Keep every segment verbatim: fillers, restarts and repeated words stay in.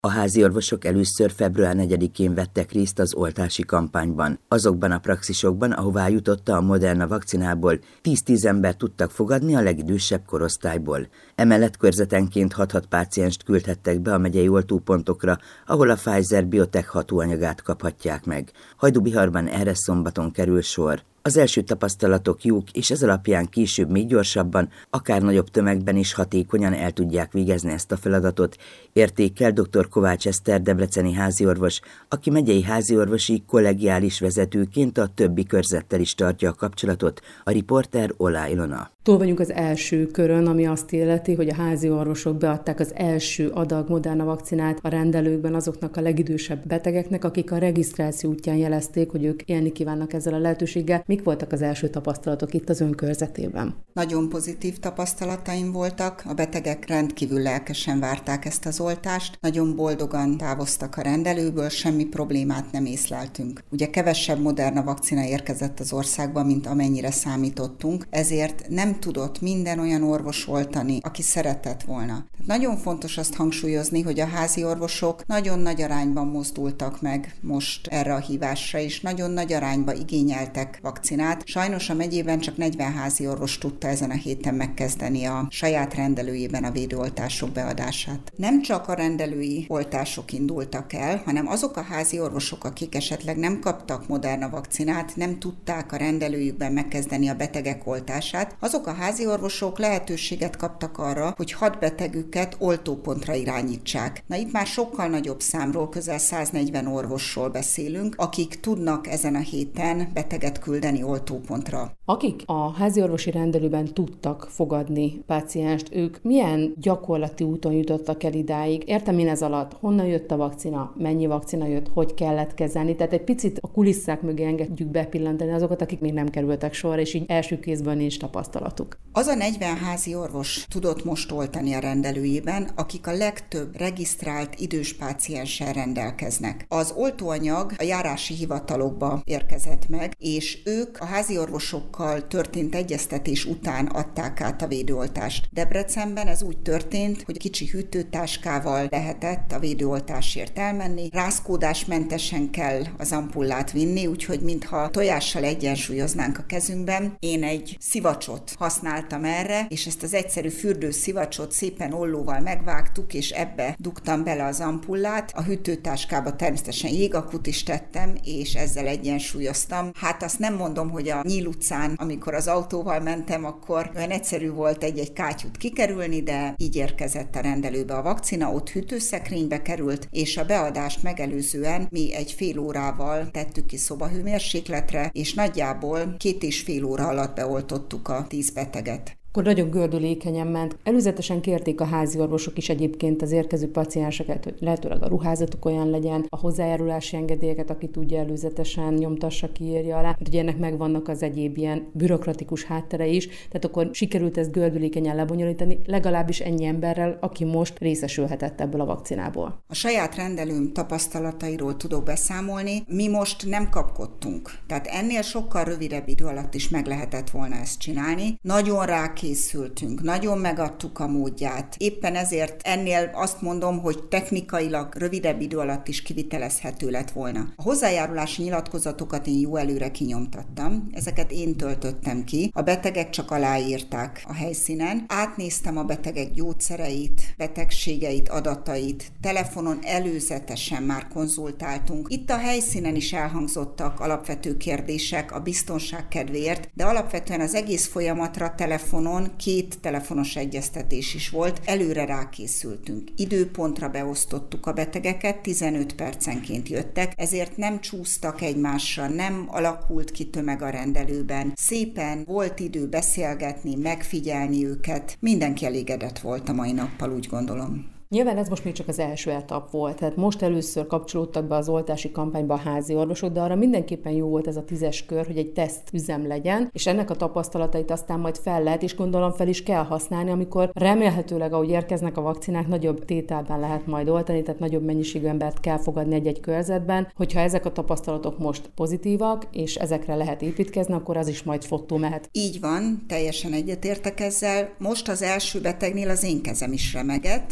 A háziorvosok először február negyedikén vettek részt az oltási kampányban. Azokban a praxisokban, ahová jutotta a Moderna vakcinából, tíz-tíz ember tudtak fogadni a legidősebb korosztályból. Emellett körzetenként hat-hat pácienst küldhettek be a megyei oltópontokra, ahol a Pfizer-Biotech hatóanyagát kaphatják meg. Hajdúbiharban erre szombaton kerül sor. Az első tapasztalatok jók, és ez alapján később még gyorsabban, akár nagyobb tömegben is hatékonyan el tudják végezni ezt a feladatot, értékel dr. Kovács Eszter debreceni háziorvos, aki megyei háziorvosi kollegiális vezetőként a többi körzettel is tartja a kapcsolatot, a riporter Ollá Ilona. Túl vagyunk az első körön, ami azt illeti, hogy a háziorvosok beadták az első adag Moderna vakcinát a rendelőkben azoknak a legidősebb betegeknek, akik a regisztráció útján jelezték, hogy ők élni kívánnak ezzel a lehetőséggel. Mik voltak az első tapasztalatok itt az ön körzetében? Nagyon pozitív tapasztalataim voltak. A betegek rendkívül lelkesen várták ezt az oltást. Nagyon boldogan távoztak a rendelőből, semmi problémát nem észleltünk. Ugye kevesebb Moderna vakcina érkezett az országba, mint amennyire számítottunk, ezért nem tudott minden olyan orvos oltani, aki szeretett volna. Tehát nagyon fontos azt hangsúlyozni, hogy a házi orvosok nagyon nagy arányban mozdultak meg most erre a hívásra, és nagyon nagy arányban igényeltek vakcinát. Sajnos a megyében csak negyven házi orvos tudta ezen a héten megkezdeni a saját rendelőjében a védőoltások beadását. Nem csak a rendelői oltások indultak el, hanem azok a házi orvosok, akik esetleg nem kaptak Moderna vakcinát, nem tudták a rendelőjükben megkezdeni a betegek oltását, azok a házi orvosok lehetőséget kaptak arra, hogy hat betegüket oltópontra irányítsák. Na itt már sokkal nagyobb számról, közel száznegyven orvosról beszélünk, akik tudnak ezen a héten beteget küldeni oltópontra. Akik a háziorvosi rendelőben tudtak fogadni pácienst, ők milyen gyakorlati úton jutottak el idáig? Értem én ez alatt, honnan jött a vakcina, mennyi vakcina jött, hogy kellett kezelni? Tehát egy picit a kulisszák mögé engedjük bepillantani azokat, akik még nem kerültek sorra, és így első kézből nincs tapasztalatuk. Az a negyven házi orvos tudott most oltani a rendelőjében, akik a legtöbb regisztrált idős pácienssel rendelkeznek. Az oltóanyag a járási hivatalokba érkezett meg, és ők a házi orvosokkal történt egyeztetés után adták át a védőoltást. Debrecenben ez úgy történt, hogy kicsi hűtőtáskával lehetett a védőoltásért elmenni, rázkódásmentesen kell az ampullát vinni, úgyhogy mintha tojással egyensúlyoznánk a kezünkben. Én egy szivacsot használtam erre, és ezt az egyszerű fürdőszivacsot szépen ollóval megvágtuk, és ebbe dugtam bele az ampullát. A hűtőtáskába természetesen jégakut is tettem, és ezzel egyensúlyoztam. Hát azt nem mondom, hogy a Nyíl utcán, amikor az autóval mentem, akkor olyan egyszerű volt egy-egy kátyút kikerülni, de így érkezett a rendelőbe a vakcina, ott hűtőszekrénybe került, és a beadást megelőzően mi egy fél órával tettük ki szobahőmérsékletre, és nagyjából két és fél óra alatt beoltottuk a tíz beteget. Akkor nagyon gördülékenyen ment. Előzetesen kérték a házi orvosok is egyébként az érkező pacienseket, hogy lehetőleg a ruházatuk olyan legyen, a hozzájárulási engedélyeket, aki tudja előzetesen nyomtassa, kiírja alá. Ugye ennek megvannak az egyéb ilyen bürokratikus háttere is, tehát akkor sikerült ezt gördülékenyen lebonyolítani, legalábbis ennyi emberrel, aki most részesülhetett ebből a vakcinából. A saját rendelőm tapasztalatairól tudok beszámolni. Mi most nem kapkodtunk. Tehát ennél sokkal rövidebb idő alatt is meg lehetett volna ezt csinálni. Nagyon rá készültünk, nagyon megadtuk a módját. Éppen ezért ennél azt mondom, hogy technikailag rövidebb idő alatt is kivitelezhető lett volna. A hozzájárulási nyilatkozatokat én jó előre kinyomtattam, ezeket én töltöttem ki, a betegek csak aláírták a helyszínen. Átnéztem a betegek gyógyszereit, betegségeit, adatait, telefonon előzetesen már konzultáltunk. Itt a helyszínen is elhangzottak alapvető kérdések a biztonság kedvéért, de alapvetően az egész folyamatra telefonon két telefonos egyeztetés is volt, előre rákészültünk. Időpontra beosztottuk a betegeket, tizenöt percenként jöttek, ezért nem csúsztak egymásra, nem alakult ki tömeg a rendelőben. Szépen volt idő beszélgetni, megfigyelni őket. Mindenki elégedett volt a mai nappal, úgy gondolom. Nyilván ez most még csak az első etap volt, tehát most először kapcsolódtak be az oltási kampányba a házi orvosok, de arra mindenképpen jó volt ez a tízes kör, hogy egy teszt üzem legyen, és ennek a tapasztalatait aztán majd fel lehet, és gondolom fel is kell használni, amikor remélhetőleg, ahogy érkeznek a vakcinák, nagyobb tételben lehet majd oltani, tehát nagyobb mennyiségű embert kell fogadni egy-egy körzetben. Hogyha ezek a tapasztalatok most pozitívak, és ezekre lehet építkezni, akkor az is majd fottó mehet. Így van, teljesen egyetértek ezzel. Most az első betegnél az én kezem is remegett. A beteg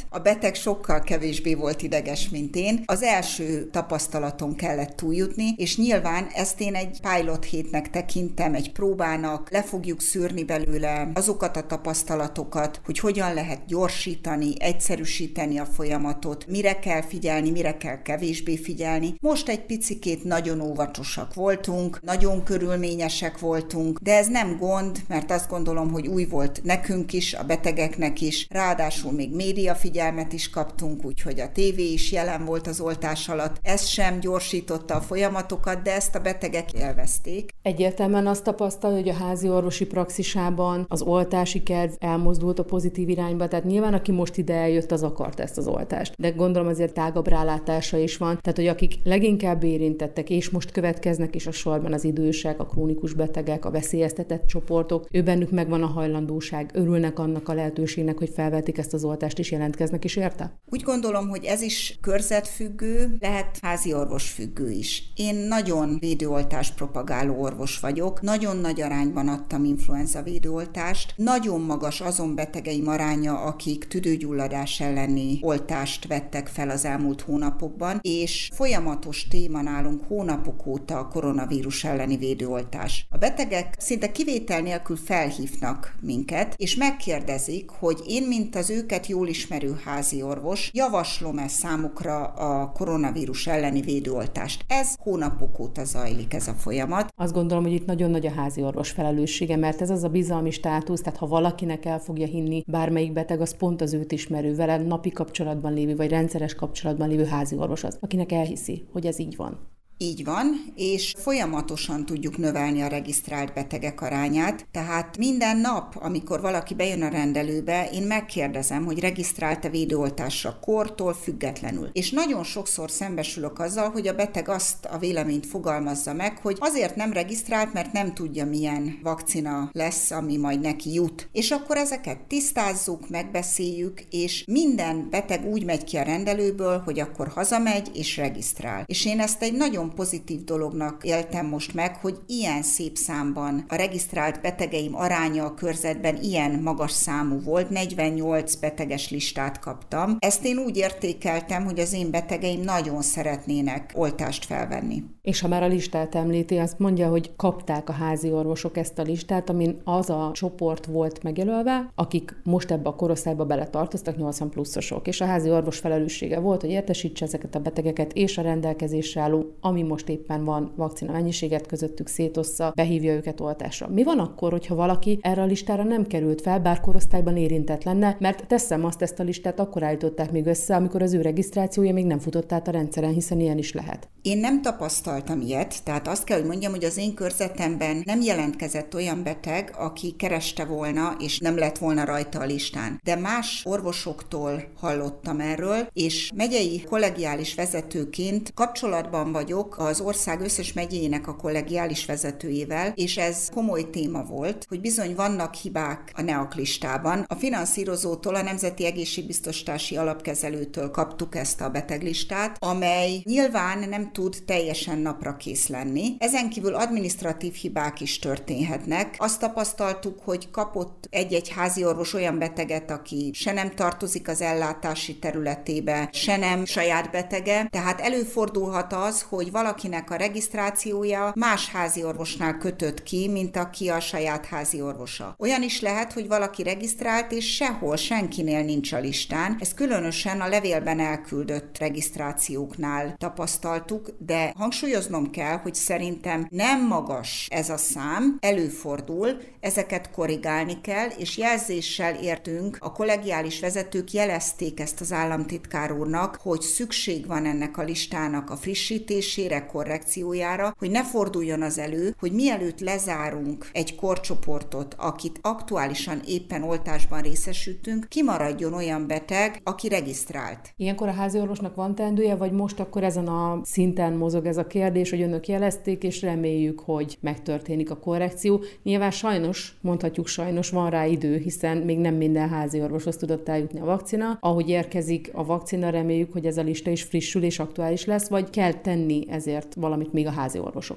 beteg sokkal kevésbé volt ideges, mint én. Az első tapasztalaton kellett túljutni, és nyilván ezt én egy pilot hétnek tekintem, egy próbának, le fogjuk szűrni belőle azokat a tapasztalatokat, hogy hogyan lehet gyorsítani, egyszerűsíteni a folyamatot, mire kell figyelni, mire kell kevésbé figyelni. Most egy picikét nagyon óvatosak voltunk, nagyon körülményesek voltunk, de ez nem gond, mert azt gondolom, hogy új volt nekünk is, a betegeknek is, ráadásul még média figyelmet is kaptunk, úgyhogy a tévé is jelen volt az oltás alatt. Ez sem gyorsította a folyamatokat, de ezt a betegek élvezték. Egyértelműen azt tapasztal, hogy a házi orvosi praxisában az oltási kedv elmozdult a pozitív irányba, tehát nyilván aki most ide eljött, az akart ezt az oltást. De gondolom azért tágabb rálátása is van, tehát hogy akik leginkább érintettek, és most következnek is a sorban az idősek, a krónikus betegek, a veszélyeztetett csoportok, ő bennük megvan a hajlandóság, örülnek annak a lehetőségnek, hogy felvetik ezt az oltást, és jelentkeznek is érte? Úgy gondolom, hogy ez is körzetfüggő, lehet házi orvos függő is. Én nagyon védőoltás propagáló orvos vagyok, nagyon nagy arányban adtam influenza védőoltást, nagyon magas azon betegeim aránya, akik tüdőgyulladás elleni oltást vettek fel az elmúlt hónapokban, és folyamatos téma nálunk hónapok óta a koronavírus elleni védőoltás. A betegek szinte kivétel nélkül felhívnak minket, és megkérdezik, hogy én, mint az őket jól ismerő házi orvos, javaslom-e számukra a koronavírus elleni védőoltást. Ez hónapok óta zajlik ez a folyamat. Azt gondolom, hogy itt nagyon nagy a házi orvos felelőssége, mert ez az a bizalmi státusz, tehát ha valakinek el fogja hinni bármelyik beteg, az pont az őt ismerő, vele napi kapcsolatban lévő, vagy rendszeres kapcsolatban lévő házi orvos az, akinek elhiszi, hogy ez így van. Így van, és folyamatosan tudjuk növelni a regisztrált betegek arányát, tehát minden nap, amikor valaki bejön a rendelőbe, én megkérdezem, hogy regisztrált-e védőoltásra kortól függetlenül. És nagyon sokszor szembesülök azzal, hogy a beteg azt a véleményt fogalmazza meg, hogy azért nem regisztrált, mert nem tudja, milyen vakcina lesz, ami majd neki jut. És akkor ezeket tisztázzuk, megbeszéljük, és minden beteg úgy megy ki a rendelőből, hogy akkor hazamegy és regisztrál. És én ezt egy nagyon pozitív dolognak éltem most meg, hogy ilyen szép számban a regisztrált betegeim aránya a körzetben ilyen magas számú volt, negyvennyolc beteges listát kaptam. Ezt én úgy értékeltem, hogy az én betegeim nagyon szeretnének oltást felvenni. És ha már a listát említi, azt mondja, hogy kapták a házi orvosok ezt a listát, amin az a csoport volt megjelölve, akik most ebbe a korosztályba beletartoztak, nyolcvan pluszosok, és a házi orvos felelőssége volt, hogy értesítse ezeket a betegeket és a rendelkezésre álló, ami most éppen van vakcina mennyiséget közöttük szétossza, behívja őket oltásra. Mi van akkor, hogyha valaki erre a listára nem került fel, bár korosztályban érintett lenne, mert teszem azt, ezt a listát akkor állították még össze, amikor az ő regisztrációja még nem futott át a rendszeren, hiszen ilyen is lehet. Én nem tapasztaltam ilyet, tehát azt kell, hogy mondjam, hogy az én körzetemben nem jelentkezett olyan beteg, aki kereste volna, és nem lett volna rajta a listán. De más orvosoktól hallottam erről, és megyei kollegiális vezetőként kapcsolatban vagyok az ország összes megyének a kollegiális vezetőjével, és ez komoly téma volt, hogy bizony vannak hibák a NEAK listában. A finanszírozótól, a Nemzeti Egészségbiztosítási Alapkezelőtől kaptuk ezt a beteglistát, amely nyilván nem tud teljesen napra kész lenni. Ezen kívül adminisztratív hibák is történhetnek. Azt tapasztaltuk, hogy kapott egy-egy házi orvos olyan beteget, aki se nem tartozik az ellátási területébe, se nem saját betege, tehát előfordulhat az, hogy valakinek a regisztrációja más házi orvosnál kötött ki, mint aki a saját házi orvosa. Olyan is lehet, hogy valaki regisztrált, és sehol senkinél nincs a listán. Ez különösen a levélben elküldött regisztrációknál tapasztaltuk, de hangsúlyoznom kell, hogy szerintem nem magas ez a szám, előfordul, ezeket korrigálni kell, és jelzéssel értünk, a kollegiális vezetők jelezték ezt az államtitkár úrnak, hogy szükség van ennek a listának a frissítésére, korrekciójára, hogy ne forduljon az elő, hogy mielőtt lezárunk egy korcsoportot, akit aktuálisan éppen oltásban részesítünk, kimaradjon olyan beteg, aki regisztrált. Ilyenkor a házi orvosnak van teendője, vagy most akkor ezen a szinten mozog ez a kérdés, hogy önök jelezték, és reméljük, hogy megtörténik a korrekció. Nyilván sajnos, mondhatjuk sajnos, van rá idő, hiszen még nem minden házi orvoshoz tudott eljutni a vakcina. Ahogy érkezik a vakcina, reméljük, hogy ez a lista is frissül és aktuális lesz, vagy kell tenni ezért valamit még a házi orvosoknak.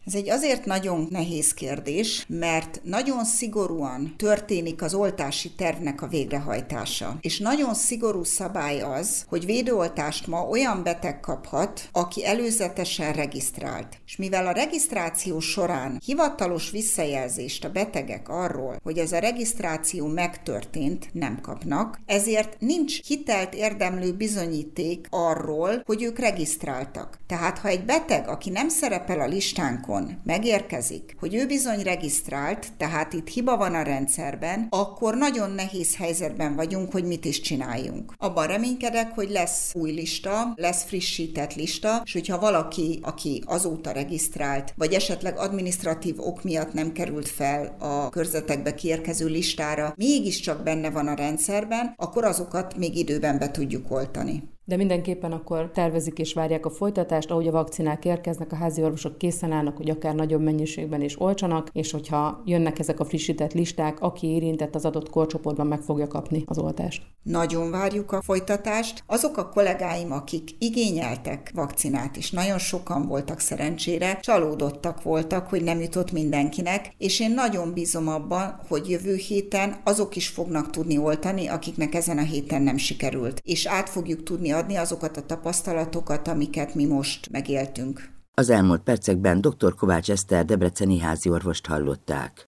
Ez egy azért nagyon nehéz kérdés, mert nagyon szigorúan történik az oltási tervnek a végrehajtása. És nagyon szigorú szabály az, hogy védőoltást ma olyan beteg kaphat, aki előzetesen regisztrált. És mivel a regisztráció során hivatalos visszajelzést a betegek arról, hogy ez a regisztráció megtörtént, nem kapnak, ezért nincs hitelt érdemlő bizonyíték arról, hogy ők regisztráltak. Tehát ha egy beteg, aki nem szerepel a listánkon, megérkezik, hogy ő bizony regisztrált, tehát itt hiba van a rendszerben, akkor nagyon nehéz helyzetben vagyunk, hogy mit is csináljunk. Abban reménykedek, hogy lesz új lista, lesz frissített lista, és hogyha valaki, aki azóta regisztrált, vagy esetleg adminisztratív ok miatt nem került fel a körzetekbe kiérkező listára, mégiscsak benne van a rendszerben, akkor azokat még időben be tudjuk oltani. De mindenképpen akkor tervezik és várják a folytatást, ahogy a vakcinák érkeznek, a házi orvosok készen állnak, hogy akár nagyobb mennyiségben is oltsanak, és hogyha jönnek ezek a frissített listák, aki érintett az adott korcsoportban, meg fogja kapni az oltást. Nagyon várjuk a folytatást. Azok a kollégáim, akik igényeltek vakcinát, és nagyon sokan voltak szerencsére, csalódottak voltak, hogy nem jutott mindenkinek, és én nagyon bízom abban, hogy jövő héten azok is fognak tudni oltani, akiknek ezen a héten nem sikerült. És át fogjuk tudni adni azokat a tapasztalatokat, amiket mi most megéltünk. Az elmúlt percekben dr. Kovács Eszter debreceni háziorvost hallották.